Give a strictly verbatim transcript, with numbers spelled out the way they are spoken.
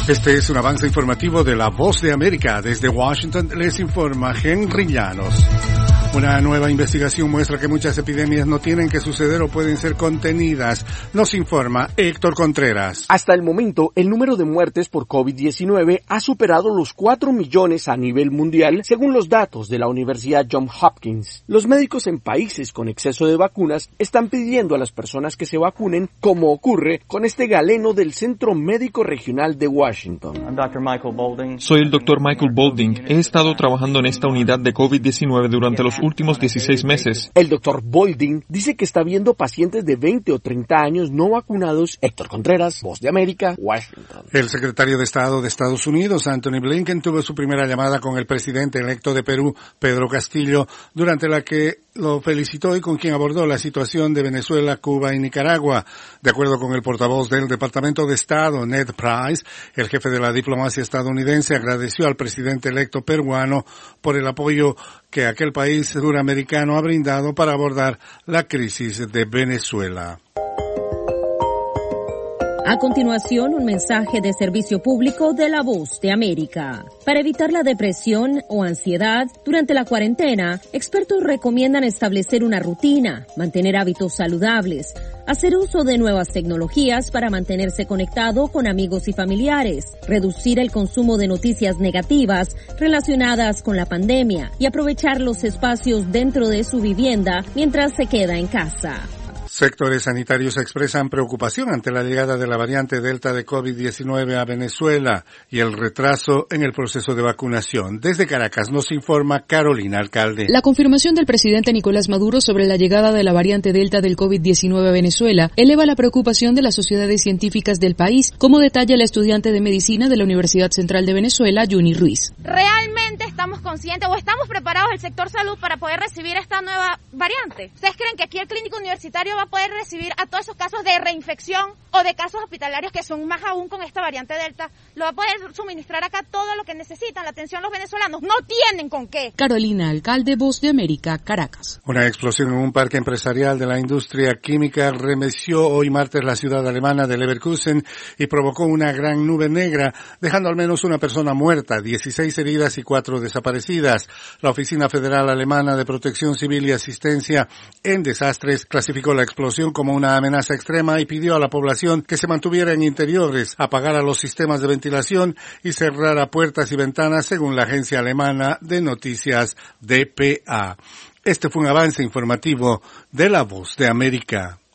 Este es un avance informativo de La Voz de América. Desde Washington les informa Henry Llanos. Una nueva investigación muestra que muchas epidemias no tienen que suceder o pueden ser contenidas. Nos informa Héctor Contreras. Hasta el momento, el número de muertes por COVID diecinueve ha superado los cuatro millones a nivel mundial, según los datos de la Universidad Johns Hopkins. Los médicos en países con exceso de vacunas están pidiendo a las personas que se vacunen, como ocurre con este galeno del Centro Médico Regional de Washington. Soy el doctor Michael Bolding. He estado trabajando en esta unidad de COVID diecinueve durante los últimos dieciséis meses. El doctor Bolding dice que está viendo pacientes de veinte o treinta años no vacunados. Héctor Contreras, Voz de América, Washington. El secretario de Estado de Estados Unidos, Anthony Blinken, tuvo su primera llamada con el presidente electo de Perú, Pedro Castillo, durante la que lo felicitó y con quien abordó la situación de Venezuela, Cuba y Nicaragua. De acuerdo con el portavoz del Departamento de Estado, Ned Price, el jefe de la diplomacia estadounidense agradeció al presidente electo peruano por el apoyo que aquel país suramericano ha brindado para abordar la crisis de Venezuela. A continuación, un mensaje de servicio público de La Voz de América. Para evitar la depresión o ansiedad durante la cuarentena, expertos recomiendan establecer una rutina, mantener hábitos saludables, hacer uso de nuevas tecnologías para mantenerse conectado con amigos y familiares, reducir el consumo de noticias negativas relacionadas con la pandemia y aprovechar los espacios dentro de su vivienda mientras se queda en casa. Sectores sanitarios expresan preocupación ante la llegada de la variante Delta de COVID diecinueve a Venezuela y el retraso en el proceso de vacunación. Desde Caracas nos informa Carolina Alcalde. La confirmación del presidente Nicolás Maduro sobre la llegada de la variante Delta del COVID diecinueve a Venezuela eleva la preocupación de las sociedades científicas del país, como detalla la estudiante de medicina de la Universidad Central de Venezuela, Yuni Ruiz. ¿Realmente estamos conscientes o estamos preparados el sector salud para poder recibir esta nueva variante? ¿Ustedes creen que aquí el clínico universitario va a poder recibir a todos esos casos de reinfección o de casos hospitalarios que son más aún con esta variante Delta? ¿Lo va a poder suministrar acá todo lo que necesitan, la atención los venezolanos? No tienen con qué. Carolina Alcalde, Voz de América, Caracas. Una explosión en un parque empresarial de la industria química remeció hoy martes la ciudad alemana de Leverkusen y provocó una gran nube negra, dejando al menos una persona muerta, dieciséis heridas y cuatro desaparecidas. La Oficina Federal Alemana de Protección Civil y Asistencia en Desastres clasificó la explosión como una amenaza extrema y pidió a la población que se mantuviera en interiores, apagara los sistemas de ventilación y cerrara puertas y ventanas, según la agencia alemana de noticias D P A. Este fue un avance informativo de La Voz de América.